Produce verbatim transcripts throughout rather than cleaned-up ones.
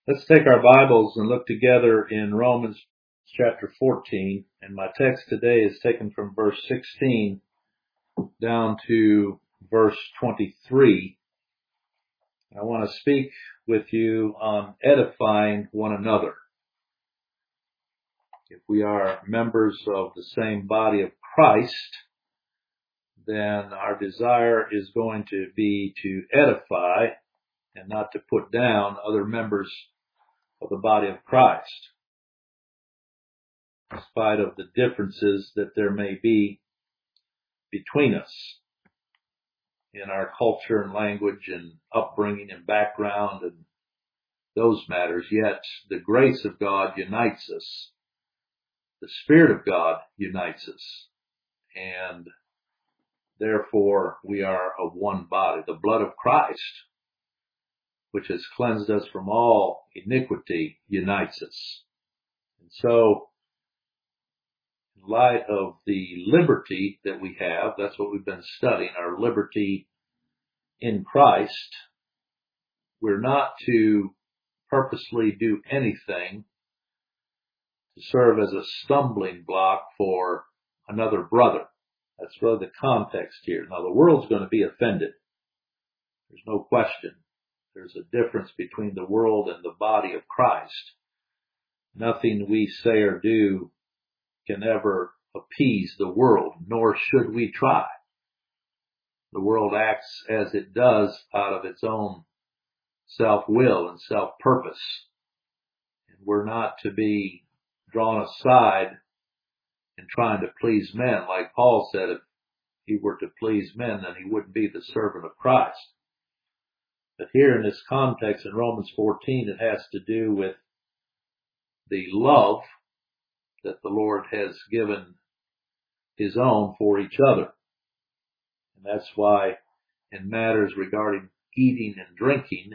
Let's take our Bibles and look together in Romans chapter fourteen. And my text today is taken from verse sixteen down to verse twenty-three. I want to speak with you on edifying one another. If we are members of the same body of Christ, then our desire is going to be to edify and not to put down other members of the body of Christ, in spite of the differences that there may be between us in our culture and language and upbringing and background and those matters. Yet the grace of God unites us. The Spirit of God unites us. And therefore we are of one body. The blood of Christ, which has cleansed us from all iniquity, unites us. And so, in light of the liberty that we have, that's what we've been studying, our liberty in Christ, we're not to purposely do anything to serve as a stumbling block for another brother. That's really the context here. Now, the world's going to be offended. There's no question. There's a difference between the world and the body of Christ. Nothing we say or do can ever appease the world, nor should we try. The world acts as it does out of its own self-will and self-purpose. And we're not to be drawn aside in trying to please men. Like Paul said, if he were to please men, then he wouldn't be the servant of Christ. But here in this context in Romans fourteen, it has to do with the love that the Lord has given His own for each other. And that's why in matters regarding eating and drinking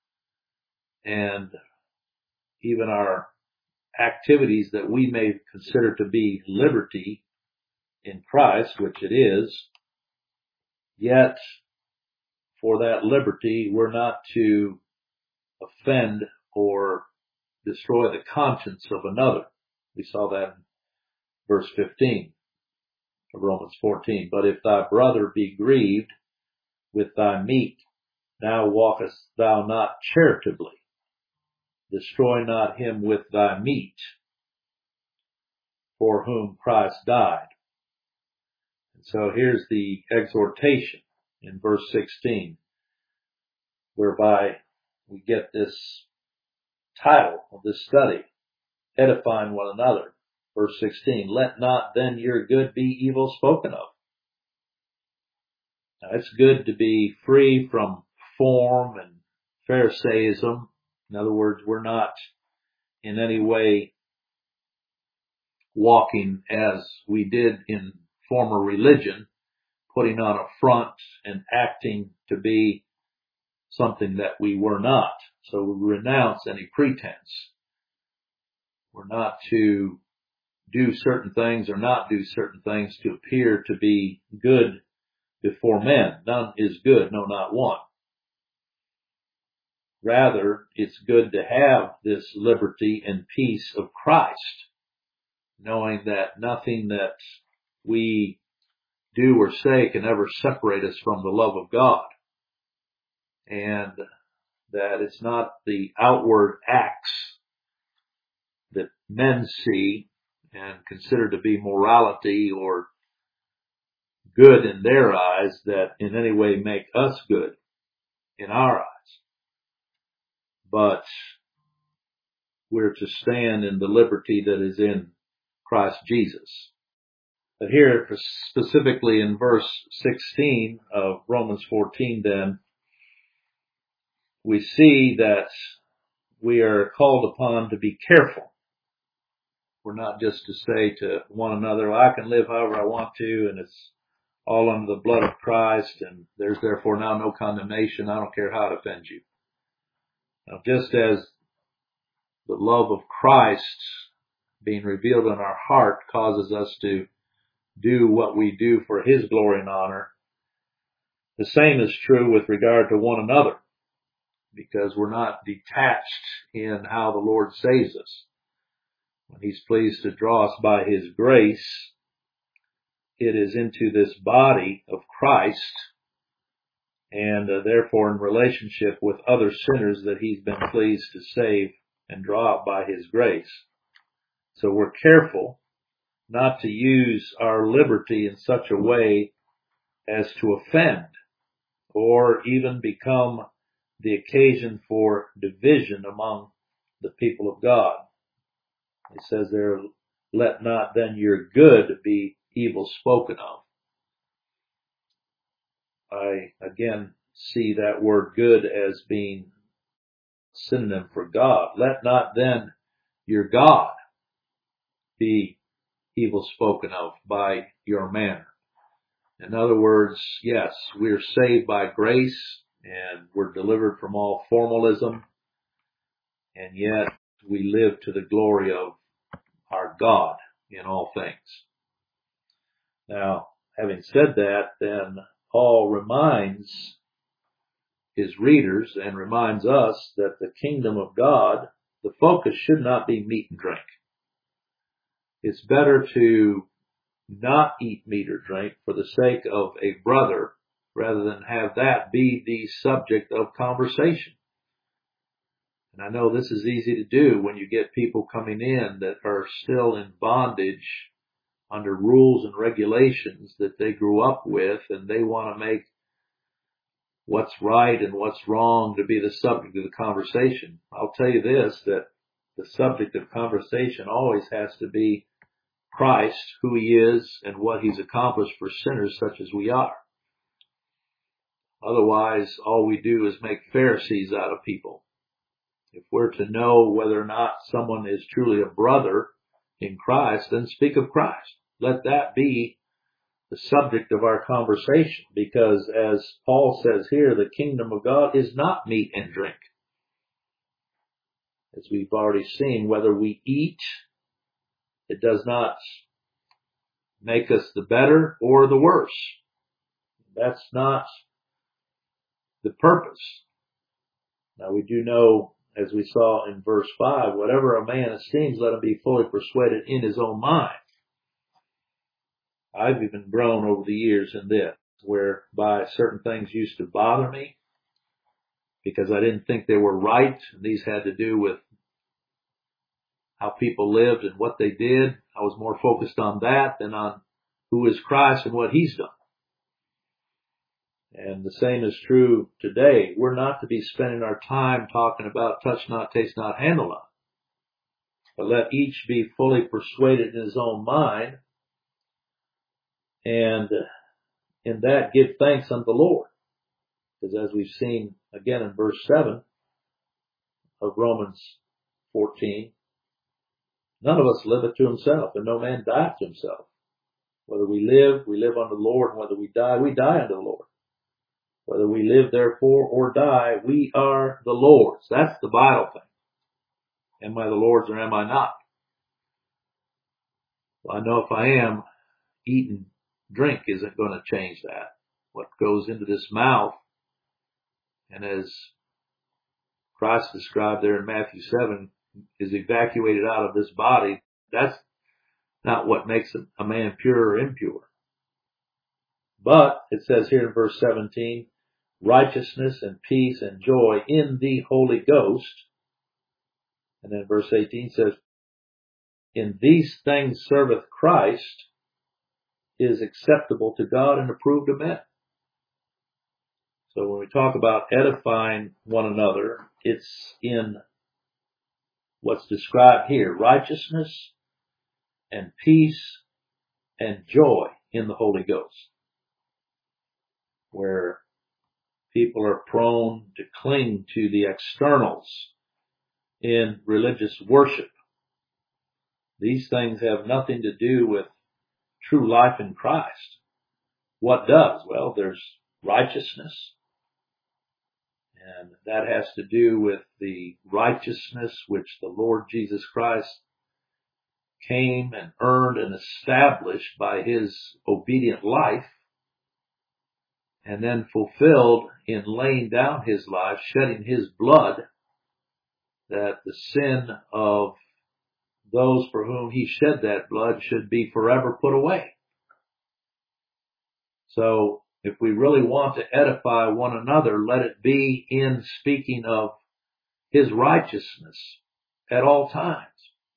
and even our activities that we may consider to be liberty in Christ, which it is, yet for that liberty, we're not to offend or destroy the conscience of another. We saw that in verse fifteen of Romans fourteen. But if thy brother be grieved with thy meat, now walkest thou not charitably. Destroy not him with thy meat, for whom Christ died. And so here's the exhortation in verse sixteen, whereby we get this title of this study, edifying one another. Verse sixteen, let not then your good be evil spoken of. Now it's good to be free from form and Pharisaism. In other words, we're not in any way walking as we did in former religion, putting on a front and acting to be something that we were not. So we renounce any pretense. We're not to do certain things or not do certain things to appear to be good before men. None is good, no, not one. Rather, it's good to have this liberty and peace of Christ, knowing that nothing that we do or say can ever separate us from the love of God. And that it's not the outward acts that men see and consider to be morality or good in their eyes that in any way make us good in our eyes. But we're to stand in the liberty that is in Christ Jesus. But here, specifically in verse sixteen of Romans fourteen, then, we see that we are called upon to be careful. We're not just to say to one another, well, I can live however I want to, and it's all under the blood of Christ, and there's therefore now no condemnation. I don't care how it offends you. Now, just as the love of Christ being revealed in our heart causes us to do what we do for His glory and honor, the same is true with regard to one another. because we're not detached in how the Lord saves us. When He's pleased to draw us by His grace, it is into this body of Christ, and uh, therefore in relationship with other sinners that He's been pleased to save and draw out by His grace. So we're careful not to use our liberty in such a way as to offend or even become the occasion for division among the people of God. It says there, let not then your good be evil spoken of. I again see that word good as being synonym for God. Let not then your God be evil spoken of by your manner. In other words, yes, we're saved by grace and we're delivered from all formalism, and yet we live to the glory of our God in all things. Now, having said that, then Paul reminds his readers and reminds us that the kingdom of God, the focus should not be meat and drink. It's better to not eat meat or drink for the sake of a brother rather than have that be the subject of conversation. And I know this is easy to do when you get people coming in that are still in bondage under rules and regulations that they grew up with, and they want to make what's right and what's wrong to be the subject of the conversation. I'll tell you this, that the subject of conversation always has to be Christ, who He is, and what He's accomplished for sinners such as we are. Otherwise, all we do is make Pharisees out of people. If we're to know whether or not someone is truly a brother in Christ, then speak of Christ. Let that be the subject of our conversation, because as Paul says here, the kingdom of God is not meat and drink. As we've already seen, whether we eat, it does not make us the better or the worse. That's not the purpose. Now we do know, as we saw in verse five, whatever a man esteems, let him be fully persuaded in his own mind. I've even grown over the years in this, whereby certain things used to bother me because I didn't think they were right, and these had to do with how people lived and what they did. I was more focused on that than on who is Christ and what He's done. And the same is true today. We're not to be spending our time talking about touch not, taste not, handle not. But let each be fully persuaded in his own mind, and in that give thanks unto the Lord. Because as we've seen again in verse seven of Romans fourteen, none of us liveth to himself, and no man dieth to himself. Whether we live, we live unto the Lord, and whether we die, we die unto the Lord. Whether we live therefore or die, we are the Lord's. That's the vital thing. Am I the Lord's or am I not? Well, I know if I am, eating drink isn't going to change that. What goes into this mouth, and as Christ described there in Matthew seven, is evacuated out of this body, that's not what makes a man pure or impure. But it says here in verse seventeen, righteousness and peace and joy in the Holy Ghost. And then verse eighteen says, in these things serveth Christ, is acceptable to God and approved of men. So when we talk about edifying one another, it's in what's described here, righteousness and peace and joy in the Holy Ghost, where people are prone to cling to the externals in religious worship. These things have nothing to do with true life in Christ. What does? Well, there's righteousness, and that has to do with the righteousness which the Lord Jesus Christ came and earned and established by His obedient life. and then fulfilled in laying down his life, shedding his blood, that the sin of those for whom he shed that blood should be forever put away. So if we really want to edify one another, let it be in speaking of his righteousness at all times.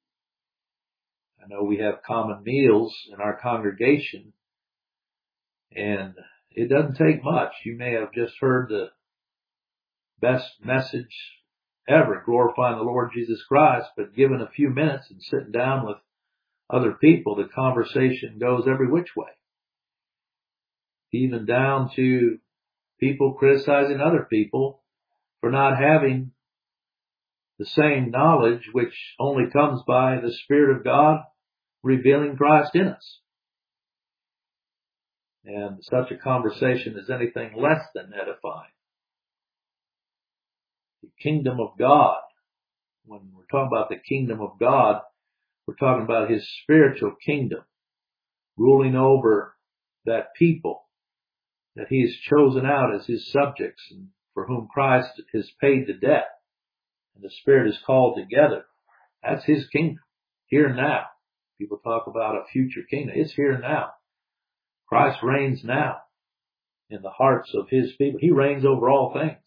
I know we have common meals in our congregation, and it doesn't take much. You may have just heard the best message ever, glorifying the Lord Jesus Christ, but given a few minutes and sitting down with other people, the conversation goes every which way. Even down to people criticizing other people for not having the same knowledge which only comes by the Spirit of God revealing Christ in us. And such a conversation is anything less than edifying. The kingdom of God, when we're talking about the kingdom of God, we're talking about his spiritual kingdom, ruling over that people that he has chosen out as his subjects and for whom Christ has paid the debt and the Spirit is called together. That's his kingdom, here and now. People talk about a future kingdom. It's here and now. Christ reigns now in the hearts of his people. He reigns over all things.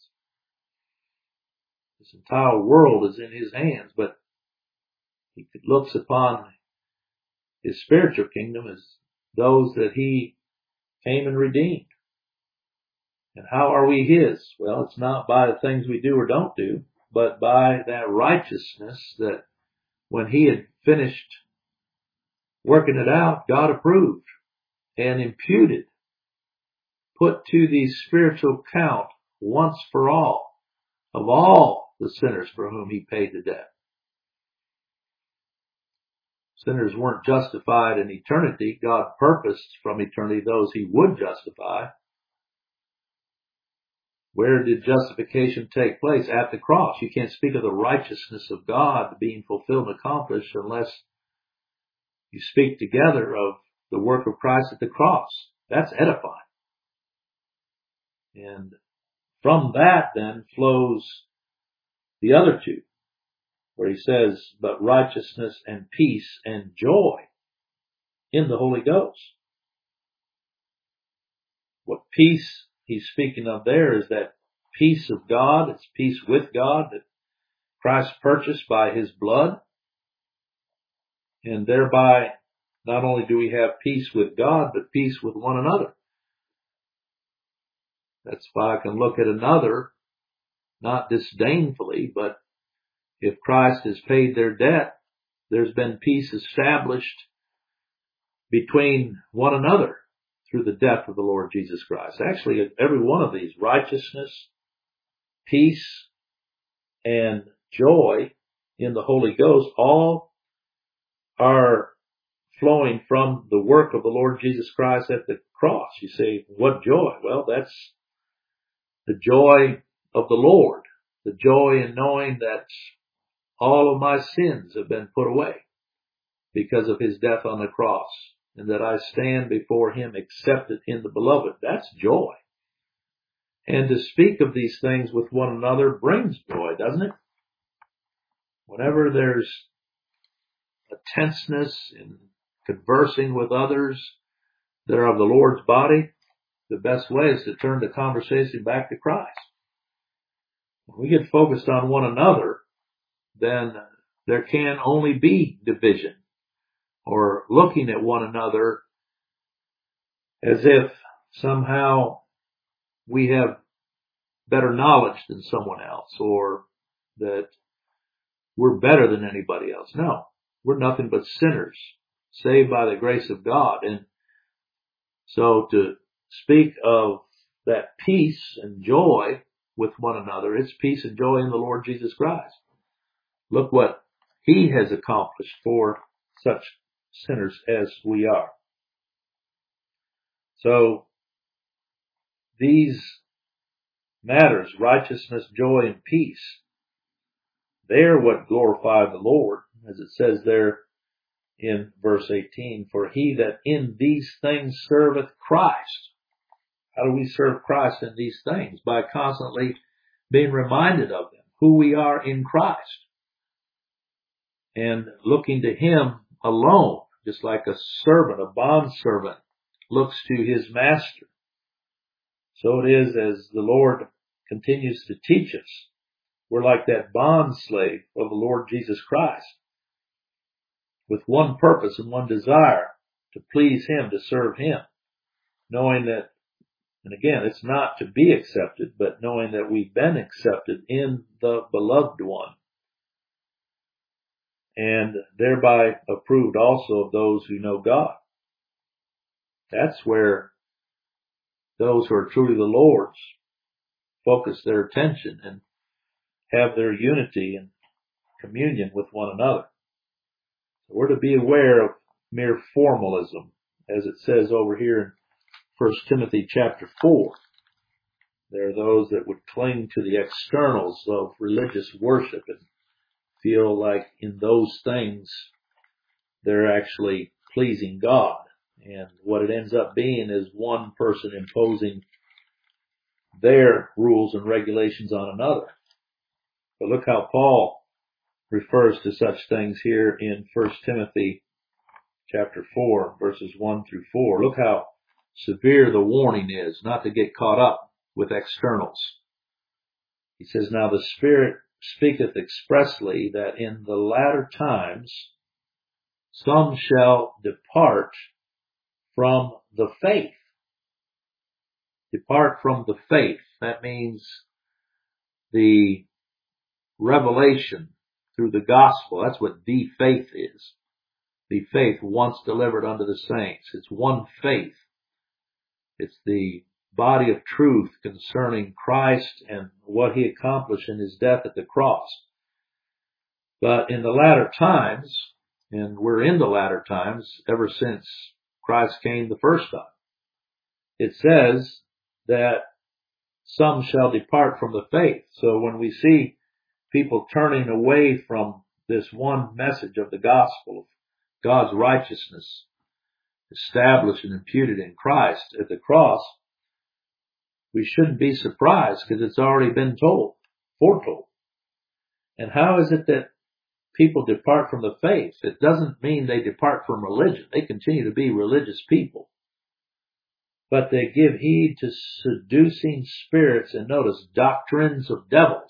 This entire world is in his hands, but he looks upon his spiritual kingdom as those that he came and redeemed. And how are we his? Well, it's not by the things we do or don't do, but by that righteousness that when he had finished working it out, God approved and imputed, put to the spiritual count once for all of all the sinners for whom he paid the debt. Sinners weren't justified in eternity. God purposed from eternity those he would justify. Where did justification take place? At the cross. You can't speak of the righteousness of God being fulfilled and accomplished unless you speak together of the work of Christ at the cross. That's edifying. And from that then flows the other two, where he says, but righteousness and peace and joy in the Holy Ghost. What peace he's speaking of there is that peace of God. It's peace with God that Christ purchased by his blood. And thereby, not only do we have peace with God, but peace with one another. That's why I can look at another, not disdainfully, but if Christ has paid their debt, there's been peace established between one another through the death of the Lord Jesus Christ. Actually, every one of these, righteousness, peace, and joy in the Holy Ghost, all are flowing from the work of the Lord Jesus Christ at the cross. You say, what joy? Well, that's the joy of the Lord, the joy in knowing that all of my sins have been put away because of his death on the cross, and that I stand before him accepted in the beloved. That's joy. And to speak of these things with one another brings joy, doesn't it? Whenever there's a tenseness in conversing with others that are of the Lord's body, the best way is to turn the conversation back to Christ. When we get focused on one another, then there can only be division, or looking at one another as if somehow we have better knowledge than someone else, or that we're better than anybody else. No, we're nothing but sinners, saved by the grace of God. And so to speak of that peace and joy with one another, it's peace and joy in the Lord Jesus Christ. Look what he has accomplished for such sinners as we are. So these matters, righteousness, joy, and peace, they're what glorify the Lord, as it says there in verse eighteen, for he that in these things serveth Christ. How do we serve Christ in these things? By constantly being reminded of them, who we are in Christ, and looking to Him alone, just like a servant, a bondservant, looks to his master. So it is as the Lord continues to teach us. We're like that bond slave of the Lord Jesus Christ, with one purpose and one desire, to please Him, to serve Him, knowing that, and again, it's not to be accepted, but knowing that we've been accepted in the beloved one, and thereby approved also of those who know God. That's where those who are truly the Lord's focus their attention and have their unity and communion with one another. So we're to be aware of mere formalism, as it says over here in First Timothy chapter four. There are those that would cling to the externals of religious worship and feel like in those things they're actually pleasing God. And what it ends up being is one person imposing their rules and regulations on another. But look how Paul refers to such things here in First Timothy chapter four, verses one through four. Look how severe the warning is, not to get caught up with externals. He says, "Now the Spirit speaketh expressly that in the latter times some shall depart from the faith." Depart from the faith. That means the revelation through the gospel. That's what the faith is. The faith once delivered unto the saints. It's one faith. It's the body of truth concerning Christ and what He accomplished in His death at the cross. But in the latter times, and we're in the latter times ever since Christ came the first time, it says that some shall depart from the faith. So when we see people turning away from this one message of the gospel of God's righteousness established and imputed in Christ at the cross, we shouldn't be surprised, because it's already been told, foretold. And how is it that people depart from the faith? It doesn't mean they depart from religion. They continue to be religious people. But they give heed to seducing spirits, and notice, doctrines of devils.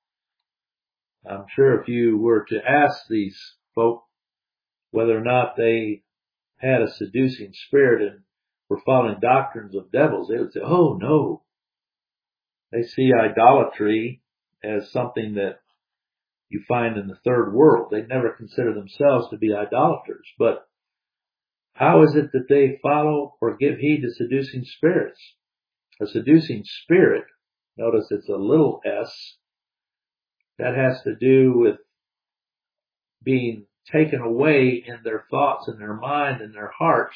I'm sure if you were to ask these folk whether or not they had a seducing spirit and were following doctrines of devils, they would say, "Oh, no." They see idolatry as something that you find in the third world. They never consider themselves to be idolaters. But how is it that they follow or give heed to seducing spirits? A seducing spirit, notice it's a little s, that has to do with being taken away in their thoughts and their mind and their hearts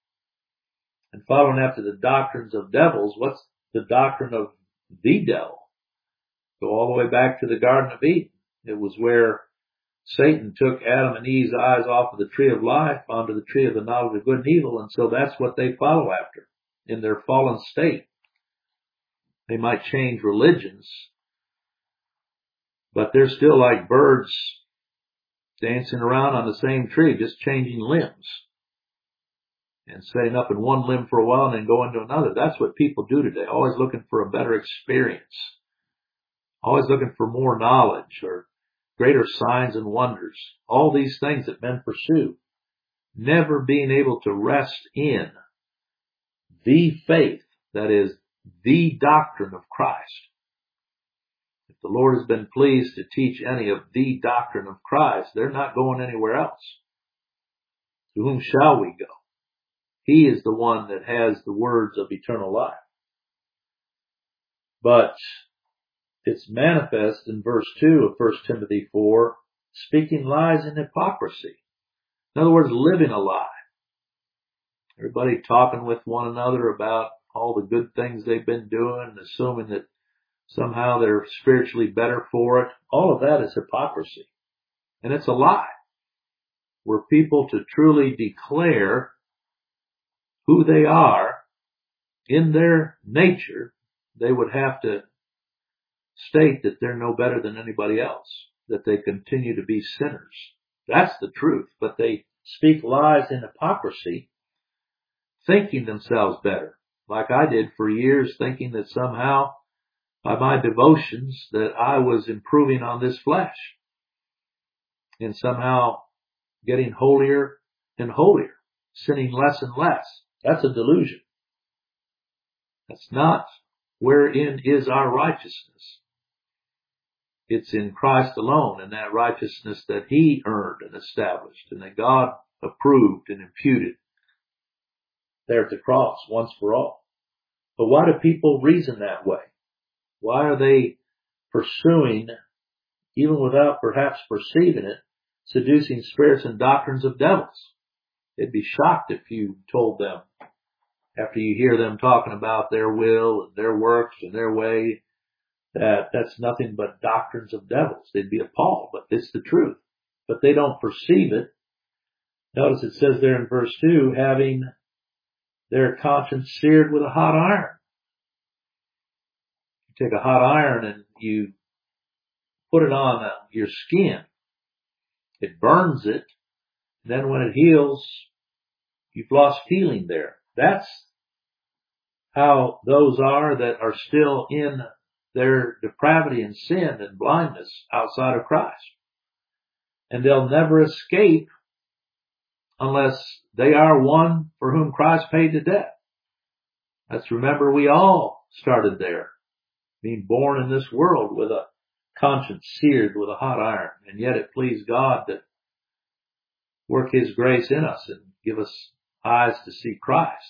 and following after the doctrines of devils. What's the doctrine of the devil? Go all the way back to the Garden of Eden. It was where Satan took Adam and Eve's eyes off of the tree of life onto the tree of the knowledge of good and evil, and so that's what they follow after in their fallen state. They might change religions, but they're still like birds dancing around on the same tree, just changing limbs and staying up in one limb for a while and then go into another. That's what people do today, always looking for a better experience, always looking for more knowledge or greater signs and wonders, all these things that men pursue, never being able to rest in the faith, that is, the doctrine of Christ. If the Lord has been pleased to teach any of the doctrine of Christ, they're not going anywhere else. To whom shall we go? He is the one that has the words of eternal life. But it's manifest in verse two of First Timothy four, speaking lies and hypocrisy. In other words, living a lie. Everybody talking with one another about all the good things they've been doing, assuming that somehow they're spiritually better for it. All of that is hypocrisy. And it's a lie. Were people to truly declare who they are in their nature, they would have to state that they're no better than anybody else, that they continue to be sinners. That's the truth. But they speak lies in hypocrisy, thinking themselves better, like I did for years, thinking that somehow by my devotions that I was improving on this flesh and somehow getting holier and holier, sinning less and less. That's a delusion. That's not wherein is our righteousness. It's in Christ alone, and that righteousness that He earned and established and that God approved and imputed there at the cross once for all. But why do people reason that way? Why are they pursuing, even without perhaps perceiving it, seducing spirits and doctrines of devils? They'd be shocked if you told them, after you hear them talking about their will and their works and their way, that that's nothing but doctrines of devils. They'd be appalled, but it's the truth. But they don't perceive it. Notice it says there in verse two, having their conscience seared with a hot iron. You take a hot iron and you put it on uh, your skin. It burns it. Then when it heals, you've lost feeling there. That's how those are that are still in their depravity and sin and blindness outside of Christ. And they'll never escape unless they are one for whom Christ paid the debt. Let's remember we all started there, being born in this world with a conscience seared with a hot iron. And yet it pleased God to work His grace in us and give us eyes to see Christ.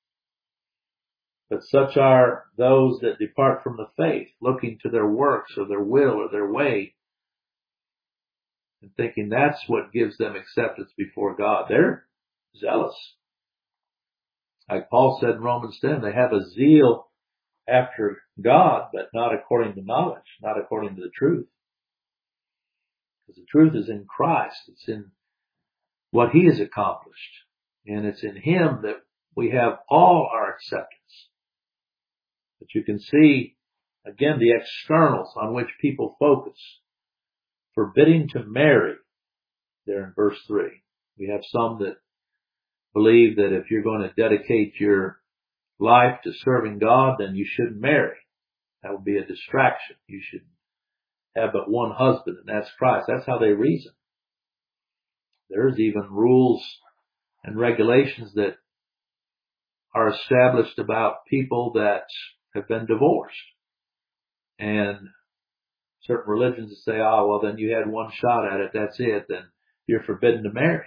But such are those that depart from the faith, looking to their works or their will or their way, and thinking that's what gives them acceptance before God. They're zealous. Like Paul said in Romans ten, they have a zeal after God, but not according to knowledge, not according to the truth. Because the truth is in Christ. It's in what He has accomplished. And it's in Him that we have all our acceptance. But you can see, again, the externals on which people focus. Forbidding to marry, there in verse three. We have some that believe that if you're going to dedicate your life to serving God, then you shouldn't marry. That would be a distraction. You should have but one husband, and that's Christ. That's how they reason. There's even rules and regulations that are established about people that have been divorced. And certain religions say, oh, well, then you had one shot at it, that's it, then you're forbidden to marry.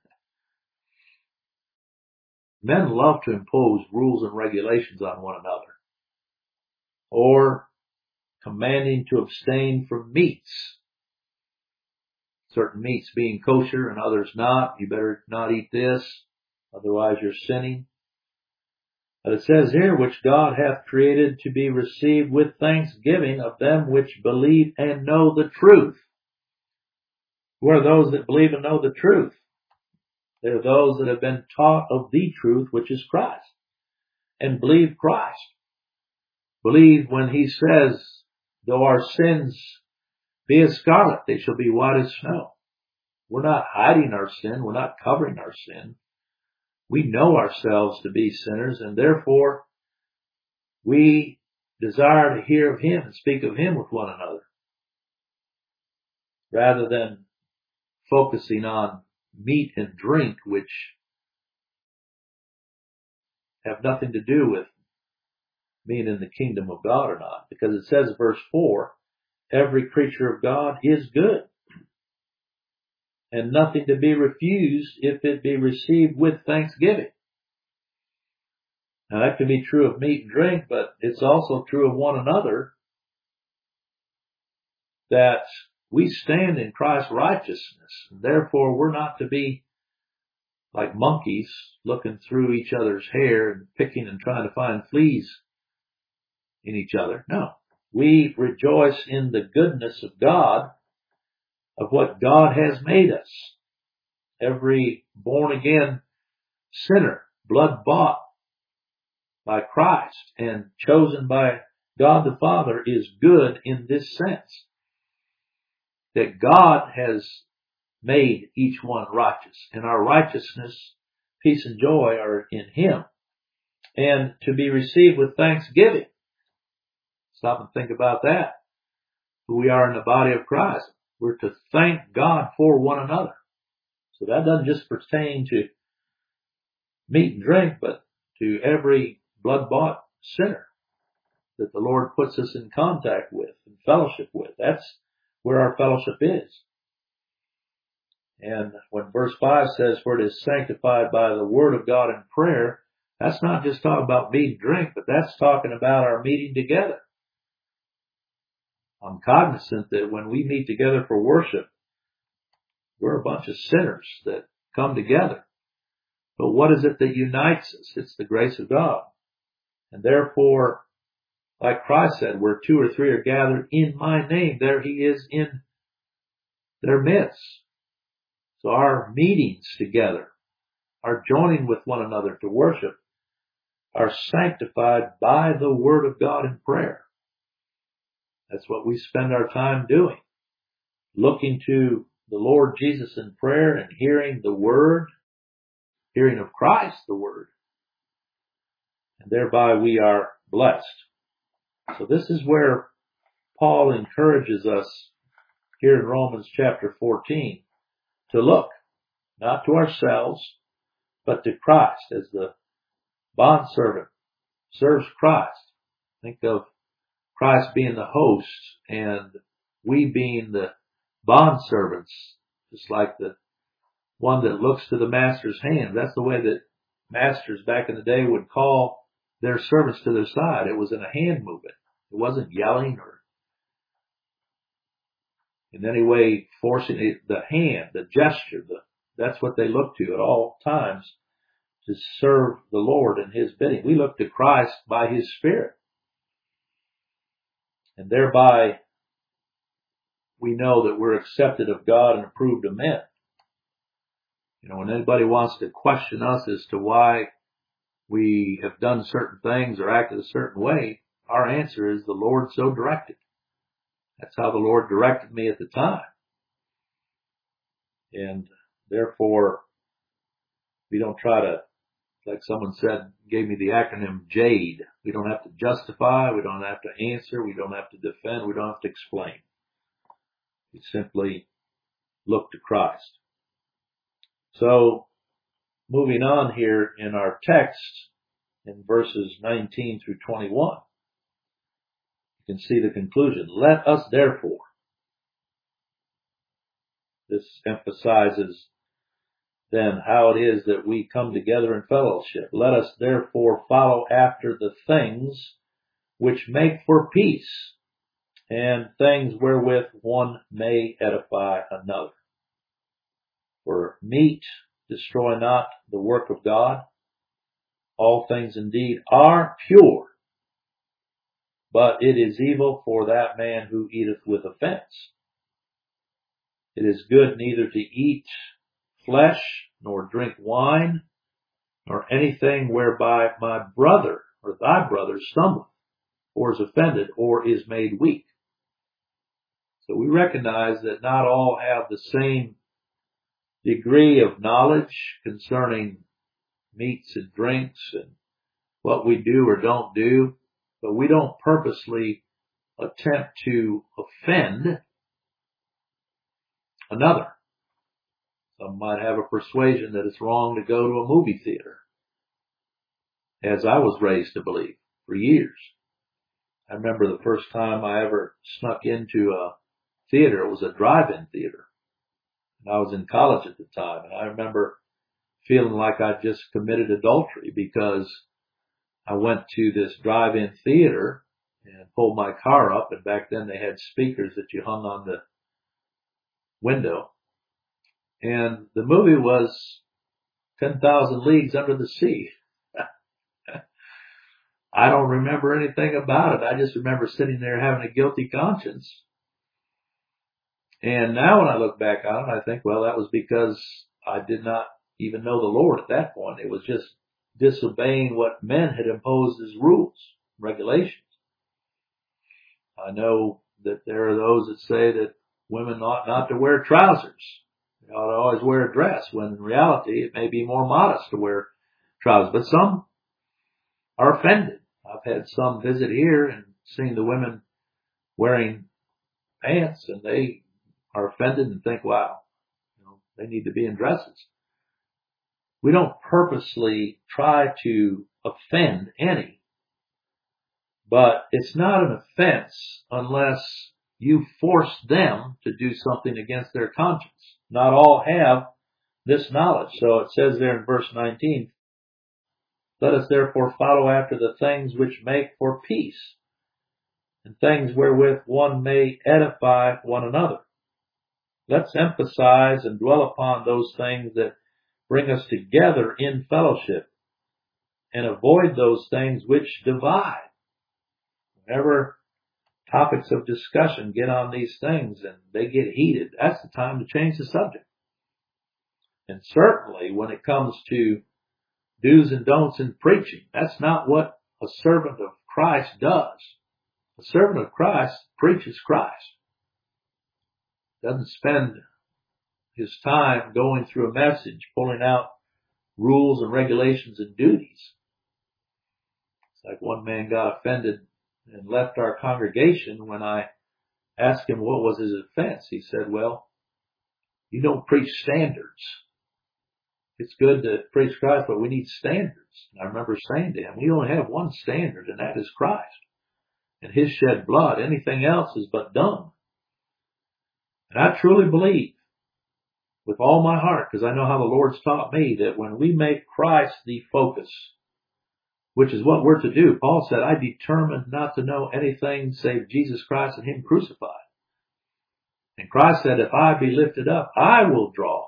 Men love to impose rules and regulations on one another, or commanding to abstain from meats. Certain meats being kosher and others not. You better not eat this, otherwise you're sinning. But it says here, which God hath created to be received with thanksgiving of them which believe and know the truth. Who are those that believe and know the truth? They're those that have been taught of the truth, which is Christ, and believe Christ. Believe when He says, though our sins be as scarlet, they shall be white as snow. We're not hiding our sin. We're not covering our sin. We know ourselves to be sinners, and therefore we desire to hear of Him and speak of Him with one another, rather than focusing on meat and drink, which have nothing to do with being in the kingdom of God or not. Because it says, verse four, every creature of God is good, and nothing to be refused if it be received with thanksgiving. Now that can be true of meat and drink, but it's also true of one another, that we stand in Christ's righteousness. Therefore, we're not to be like monkeys looking through each other's hair and picking and trying to find fleas in each other. No, we rejoice in the goodness of God, of what God has made us. Every born again sinner, blood bought by Christ and chosen by God the Father is good in this sense, that God has made each one righteous, and our righteousness, peace, and joy are in Him, and to be received with thanksgiving. Stop and think about that. Who we are in the body of Christ. We're to thank God for one another. So that doesn't just pertain to meat and drink, but to every blood-bought sinner that the Lord puts us in contact with and fellowship with. That's where our fellowship is. And when verse five says, for it is sanctified by the word of God and prayer, that's not just talking about meat and drink, but that's talking about our meeting together. I'm cognizant that when we meet together for worship, we're a bunch of sinners that come together. But what is it that unites us? It's the grace of God. And therefore, like Christ said, where two or three are gathered in my name, there He is in their midst. So our meetings together, our joining with one another to worship, are sanctified by the word of God in prayer. That's what we spend our time doing. Looking to the Lord Jesus in prayer and hearing the word, hearing of Christ the word. And thereby we are blessed. So this is where Paul encourages us here in Romans chapter fourteen to look, not to ourselves, but to Christ as the bondservant serves Christ. Think of Christ being the host and we being the bondservants, just like the one that looks to the master's hand. That's the way that masters back in the day would call their servants to their side. It was in a hand movement. It wasn't yelling or in any way forcing it. The hand, the gesture, the, that's what they look to at all times to serve the Lord in His bidding. We look to Christ by His Spirit. And thereby we know that we're accepted of God and approved of men. You know, when anybody wants to question us as to why we have done certain things or acted a certain way, our answer is the Lord so directed. That's how the Lord directed me at the time. And therefore, we don't try to, like someone said, gave me the acronym JADE. We don't have to justify, we don't have to answer, we don't have to defend, we don't have to explain. We simply look to Christ. So, moving on here in our text, in verses nineteen through twenty-one, you can see the conclusion. Let us therefore. This emphasizes then how it is that we come together in fellowship. Let us therefore follow after the things which make for peace, and things wherewith one may edify another. For meat destroy not the work of God. All things indeed are pure, but it is evil for that man who eateth with offense. It is good neither to eat flesh, nor drink wine, nor anything whereby my brother or thy brother stumbleth, or is offended, or is made weak. So we recognize that not all have the same degree of knowledge concerning meats and drinks and what we do or don't do, but we don't purposely attempt to offend another. Some might have a persuasion that it's wrong to go to a movie theater, as I was raised to believe for years. I remember the first time I ever snuck into a theater, it was a drive-in theater. And I was in college at the time, and I remember feeling like I just committed adultery because I went to this drive-in theater and pulled my car up, and back then they had speakers that you hung on the window. And the movie was ten thousand Leagues Under the Sea. I don't remember anything about it. I just remember sitting there having a guilty conscience. And now when I look back on it, I think, well, that was because I did not even know the Lord at that point. It was just disobeying what men had imposed as rules, regulations. I know that there are those that say that women ought not to wear trousers. They ought to always wear a dress, when in reality it may be more modest to wear trousers. But some are offended. I've had some visit here and seen the women wearing pants, and they are offended and think, wow, you know, they need to be in dresses. We don't purposely try to offend any, but it's not an offense unless you force them to do something against their conscience. Not all have this knowledge. So it says there in verse nineteen, let us therefore follow after the things which make for peace, and things wherewith one may edify one another. Let's emphasize and dwell upon those things that bring us together in fellowship, and avoid those things which divide. Whenever topics of discussion get on these things and they get heated, that's the time to change the subject. And certainly when it comes to do's and don'ts in preaching, that's not what a servant of Christ does. A servant of Christ preaches Christ. Doesn't spend his time going through a message, pulling out rules and regulations and duties. It's like one man got offended and left our congregation when I asked him what was his offense. He said, well, you don't preach standards. It's good to preach Christ, but we need standards. And I remember saying to him, we only have one standard, and that is Christ and his shed blood. Anything else is but dung. And I truly believe with all my heart, because I know how the Lord's taught me, that when we make Christ the focus, which is what we're to do. Paul said, I determined not to know anything save Jesus Christ and him crucified. And Christ said, if I be lifted up, I will draw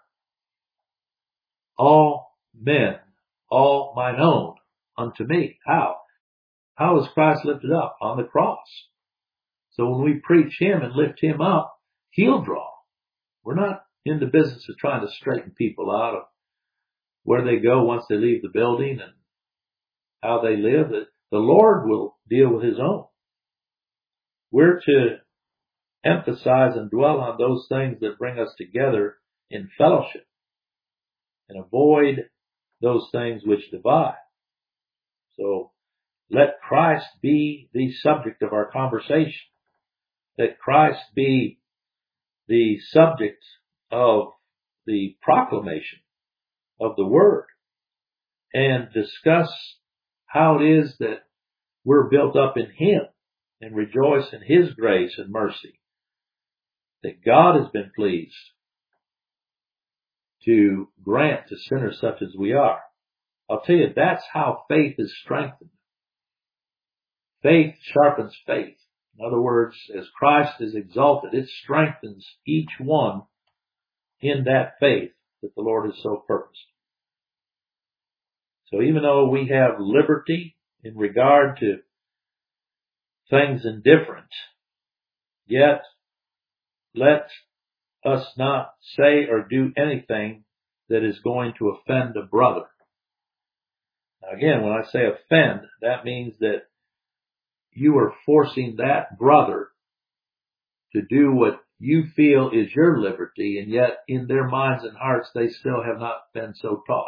all men, all mine own unto me. How? How is Christ lifted up? On the cross. So when we preach him and lift him up, he'll draw. We're not in the business of trying to straighten people out of where they go once they leave the building and how they live. The Lord will deal with his own. We're to emphasize and dwell on those things that bring us together in fellowship and avoid those things which divide. So let Christ be the subject of our conversation. Let Christ be the subject of the proclamation of the word, and discuss how it is that we're built up in him and rejoice in his grace and mercy, that God has been pleased to grant to sinners such as we are. I'll tell you, that's how faith is strengthened. Faith sharpens faith. In other words, as Christ is exalted, it strengthens each one in that faith that the Lord has so purposed. So even though we have liberty in regard to things indifferent, yet let us not say or do anything that is going to offend a brother. Now again, when I say offend, that means that you are forcing that brother to do what you feel is your liberty, and yet in their minds and hearts they still have not been so taught.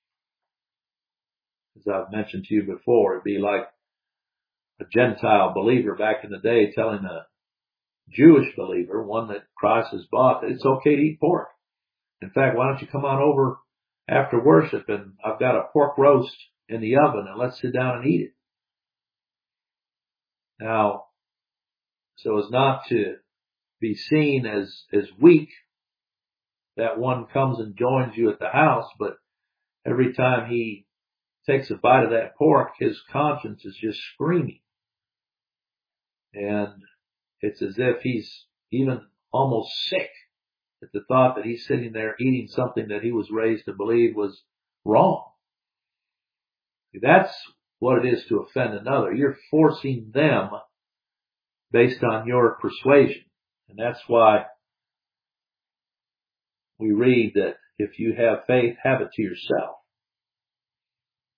As I've mentioned to you before, it'd be like a Gentile believer back in the day telling a Jewish believer, one that Christ has bought, that it's okay to eat pork. In fact, why don't you come on over after worship and I've got a pork roast in the oven and let's sit down and eat it. Now, so as not to be seen as, as weak, that one comes and joins you at the house, but every time he takes a bite of that pork, his conscience is just screaming. And it's as if he's even almost sick at the thought that he's sitting there eating something that he was raised to believe was wrong. That's what it is to offend another. You're forcing them based on your persuasion. And that's why we read that if you have faith, have it to yourself.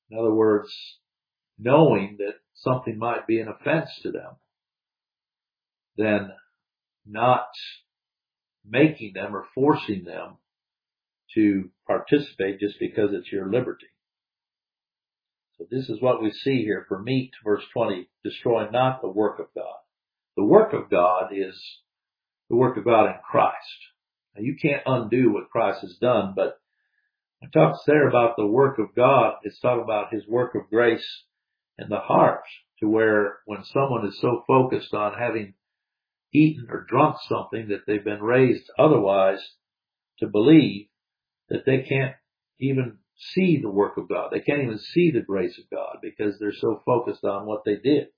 In other words, knowing that something might be an offense to them, then not making them or forcing them to participate just because it's your liberty. So this is what we see here for meat, verse twenty, destroy not the work of God. The work of God is the work of God in Christ. Now you can't undo what Christ has done, but it talks there about the work of God. It's talking about His work of grace in the heart, to where when someone is so focused on having eaten or drunk something that they've been raised otherwise to believe, that they can't even see the work of God. They can't even see the grace of God because they're so focused on what they did.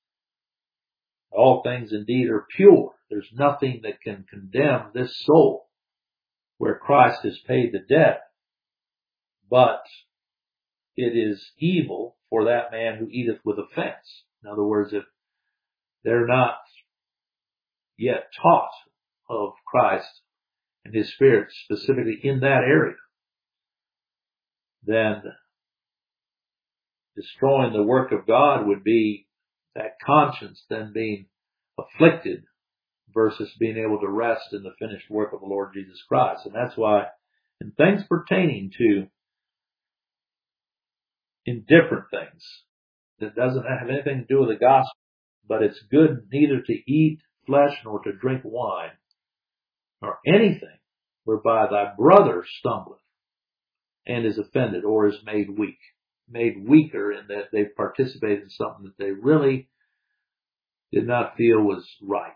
All things indeed are pure. There's nothing that can condemn this soul where Christ has paid the debt. But it is evil for that man who eateth with offense. In other words, if they're not yet taught of Christ and His Spirit specifically in that area, then destroying the work of God would be that conscience then being afflicted versus being able to rest in the finished work of the Lord Jesus Christ. And that's why in things pertaining to indifferent things that doesn't have anything to do with the gospel, but it's good neither to eat flesh nor to drink wine nor anything whereby thy brother stumbleth and is offended or is made weak. Made weaker in that they've participated in something that they really did not feel was right.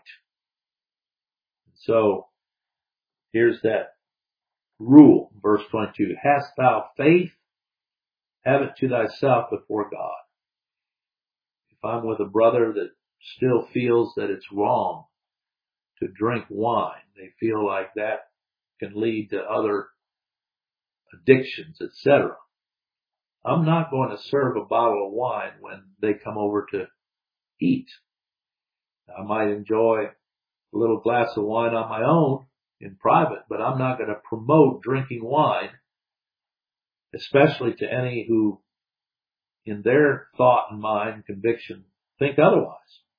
So here's that rule, verse twenty-two. Hast thou faith? Have it to thyself before God. If I'm with a brother that still feels that it's wrong to drink wine, they feel like that can lead to other addictions, et cetera. I'm not going to serve a bottle of wine when they come over to eat. I might enjoy a little glass of wine on my own in private, but I'm not going to promote drinking wine, especially to any who, in their thought and mind, conviction, think otherwise.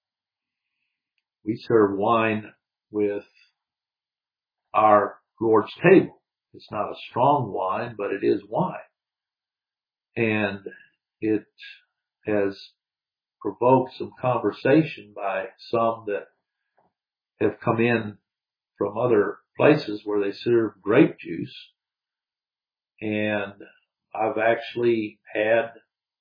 We serve wine with our Lord's table. It's not a strong wine, but it is wine. And it has provoked some conversation by some that have come in from other places where they serve grape juice. And I've actually had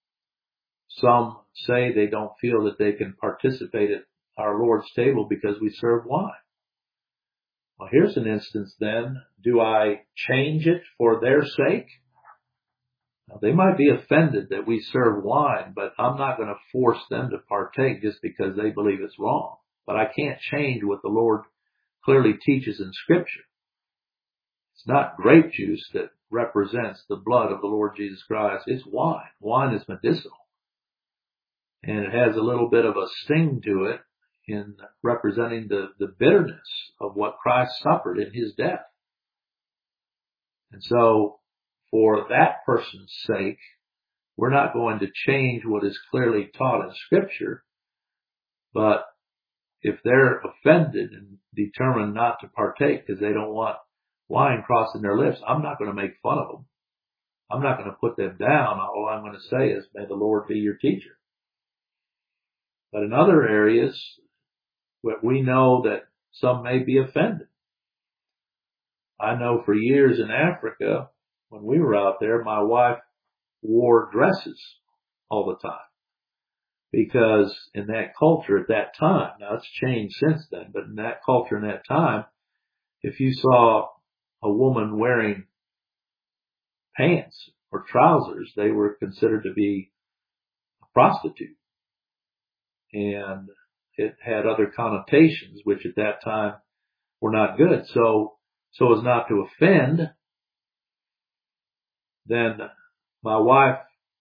some say they don't feel that they can participate at our Lord's table because we serve wine. Well, here's an instance then. Do I change it for their sake? Now, they might be offended that we serve wine, but I'm not going to force them to partake just because they believe it's wrong. But I can't change what the Lord clearly teaches in Scripture. It's not grape juice that represents the blood of the Lord Jesus Christ. It's wine. Wine is medicinal. And it has a little bit of a sting to it in representing the, the bitterness of what Christ suffered in His death. And so, for that person's sake, we're not going to change what is clearly taught in Scripture, but if they're offended and determined not to partake because they don't want wine crossing their lips, I'm not going to make fun of them. I'm not going to put them down. All I'm going to say is, may the Lord be your teacher. But in other areas, we know that some may be offended. I know for years in Africa, when we were out there, my wife wore dresses all the time. Because in that culture at that time, now it's changed since then, but in that culture in that time, if you saw a woman wearing pants or trousers, they were considered to be a prostitute. And it had other connotations, which at that time were not good. So, so as not to offend, then my wife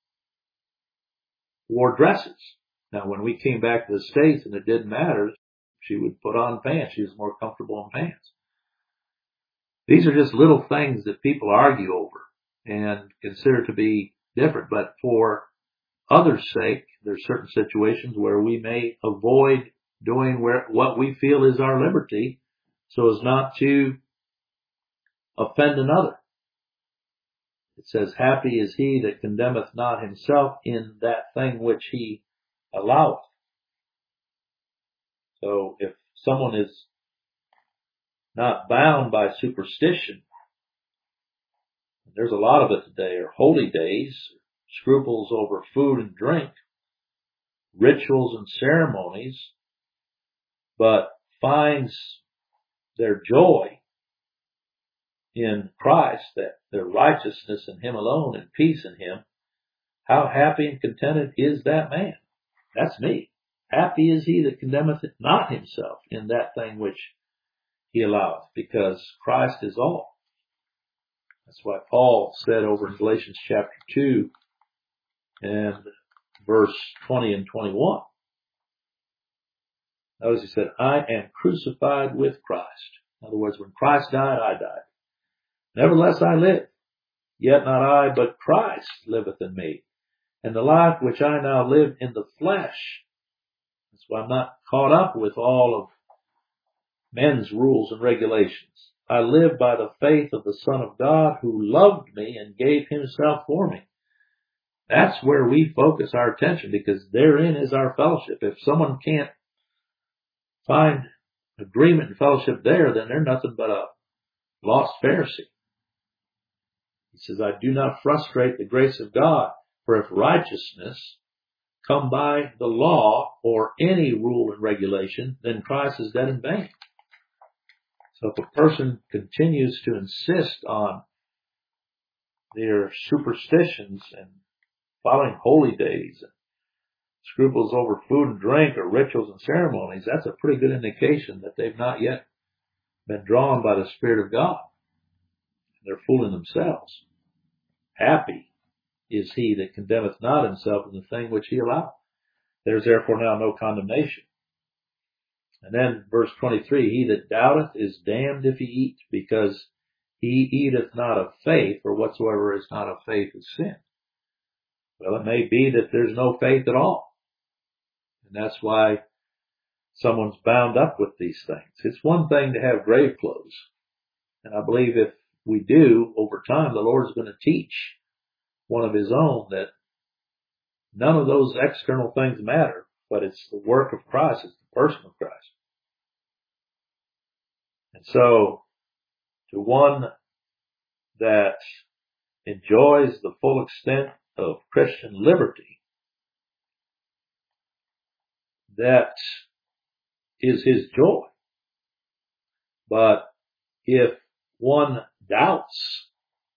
wore dresses. Now, when we came back to the States and it didn't matter, she would put on pants. She was more comfortable in pants. These are just little things that people argue over and consider to be different. But for others' sake, there's certain situations where we may avoid doing where, what we feel is our liberty so as not to offend another. It says, happy is he that condemneth not himself in that thing which he alloweth. So if someone is not bound by superstition, there's a lot of it today, or holy days, scruples over food and drink, rituals and ceremonies, but finds their joy in Christ, that their righteousness in him alone and peace in him, how happy and contented is that man? That's me. Happy is he that condemneth not himself in that thing which he alloweth, because Christ is all. That's why Paul said over in Galatians chapter two and verse twenty and twenty-one. Notice he said, I am crucified with Christ. In other words, when Christ died, I died. Nevertheless I live, yet not I, but Christ liveth in me. And the life which I now live in the flesh, that's why I'm not caught up with all of men's rules and regulations. I live by the faith of the Son of God who loved me and gave himself for me. That's where we focus our attention, because therein is our fellowship. If someone can't find agreement and fellowship there, then they're nothing but a lost Pharisee. He says, I do not frustrate the grace of God, for if righteousness come by the law or any rule and regulation, then Christ is dead in vain. So if a person continues to insist on their superstitions and following holy days and scruples over food and drink or rituals and ceremonies, that's a pretty good indication that they've not yet been drawn by the Spirit of God. They're fooling themselves. Happy is he that condemneth not himself in the thing which he alloweth. There's therefore now no condemnation. And then verse twenty-three, he that doubteth is damned if he eat, because he eateth not of faith, for whatsoever is not of faith is sin. Well, it may be that there's no faith at all. And that's why someone's bound up with these things. It's one thing to have grave clothes. And I believe if we do, over time, the Lord is going to teach one of his own that none of those external things matter, but it's the work of Christ, it's the person of Christ. And so, to one that enjoys the full extent of Christian liberty, that is his joy. But if one doubts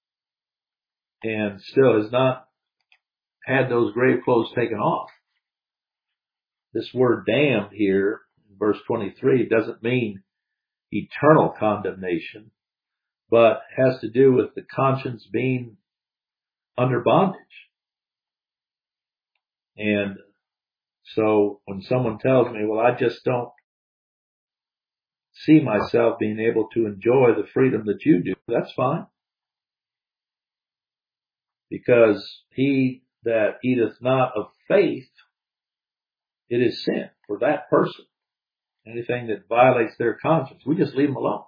and still has not had those grave clothes taken off, this word damned here in verse twenty-three doesn't mean eternal condemnation, but has to do with the conscience being under bondage. And so when someone tells me, well, I just don't see myself being able to enjoy the freedom that you do, that's fine. Because he that eateth not of faith, it is sin for that person. Anything that violates their conscience, we just leave them alone.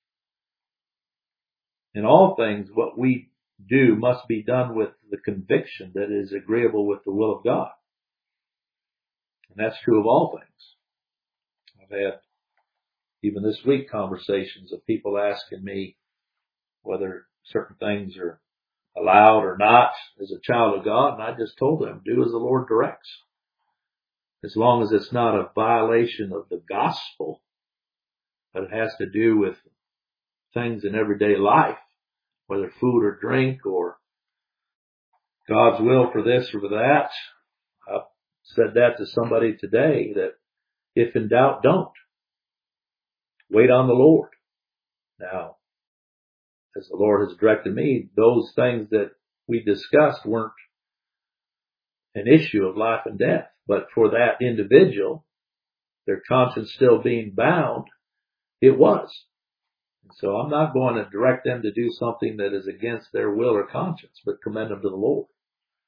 In all things, what we do must be done with the conviction that is agreeable with the will of God. And that's true of all things. I've had, even this week, conversations of people asking me whether certain things are allowed or not as a child of God, and I just told them, do as the Lord directs. As long as it's not a violation of the gospel, but it has to do with things in everyday life, whether food or drink or God's will for this or for that. I've said that to somebody today, that if in doubt, don't. Wait on the Lord. Now, as the Lord has directed me, those things that we discussed weren't an issue of life and death. But for that individual, their conscience still being bound, it was. And so I'm not going to direct them to do something that is against their will or conscience, but commend them to the Lord.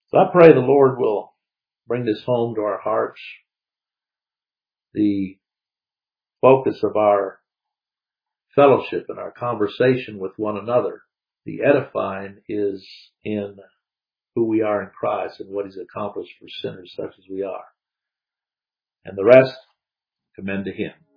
So I pray the Lord will bring this home to our hearts. The focus of our fellowship and our conversation with one another, the edifying, is in who we are in Christ and what He's accomplished for sinners such as we are. And the rest, commend to Him.